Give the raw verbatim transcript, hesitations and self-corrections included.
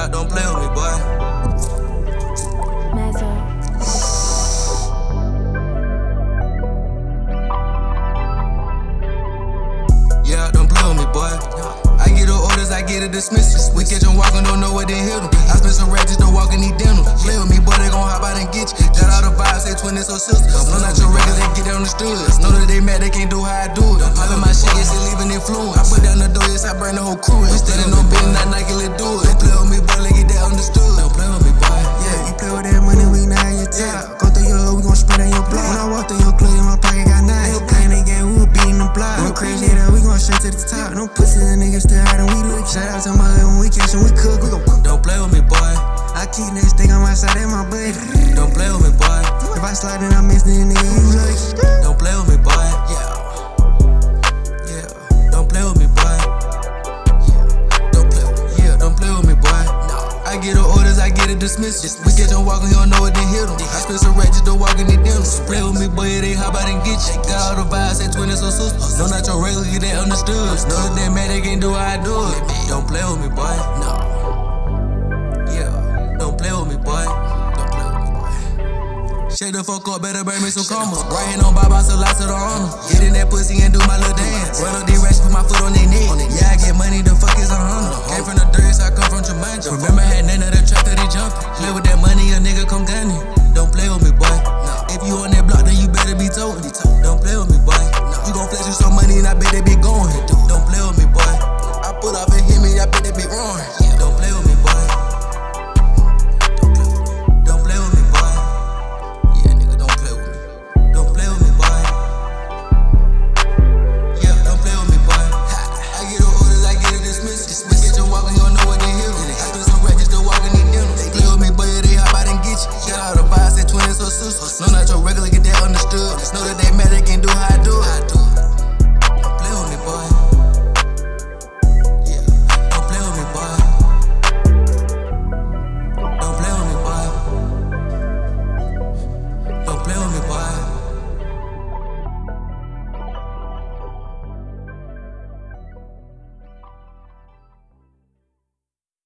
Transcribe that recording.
don't play with me, boy. Mezzo. Yeah, don't play with me, boy. I get the orders, I get it dismissed. We catch them walking, don't know what they hit them. I spent some racks just to walk in these denim. Play with me, boy, they gon' hop out and get you. Got all the vibes, say twin, so sisters. No, not your record, they get understood. Know that they mad, they can't do how I do it. Poppin' my shit, yes, it leaving influence. I put down the door, yes, I burn the whole crew. We standing on business, not Nike, let's do it. Don't play with me, boy, let's get that understood. Don't play with me, boy. Yeah, you play with that money, we not your top. Go through your hood, we gon' spread on your block. When I walk through your club, in my pocket got nine. They playing the game, we was beating the block. Going crazy, that we gon' straight to the top. No pussy, the niggas still hiding, we look. Shout out to my hood when we catch them, we cook, we gon' cook. Don't play with me, boy. I keep niggas think on my side, they my buddy. Don't play with me, boy. If I slide in, I miss the nigga, you lucky. Don't play with me, boy. Yeah. Yeah. Don't play with me, boy. Yeah. Don't play with me. Yeah, don't play with me, boy. No. I get the orders, I get it dismissed. We get them walking, you don't know what they hit them. I spend some racks just to walk in the denim. Play with me, boy, they hop out and get you. Got all the vibes, say twin, so sisters. No, not your regular, get that understood. Know that they mad, they can't do how I do it. Don't play with me, boy. No. Yeah. Don't play with me, boy. Don't play with me, boy. Shake the fuck up, better bring me some karma. Right hand on Baba, so lots of the honor. Get in that pussy and do my little dance. Run up these racks, put my foot on their neck. Yeah, I get money, the fuck is a honor. Came from the dirt, so I come from Jamaica. Remember, I had none of the trap that they jumpin'. Play with that money, a nigga come gunning. Don't play with me, boy. If you on that block, then you better be told. Don't play with me, boy. You gon' flex you some money, and I bet they be going. Don't play with me, boy. I pull off and hit me, I bet they be roaring. Don't play with me, boy. Don't play with me. Don't play with me, boy. Yeah, nigga, don't play with me. Don't play with me, boy. Yeah, don't play with me, boy. I get the orders, I get it dismissed. We get you walking, you don't know what they hit them. I spend some racks just to walk in these denim. They play with me, boy, yeah, they hop out and get you. Got all the vibes, say twin, so sisters. No, not your regular, get that understood. Know that they mad, they can't do how I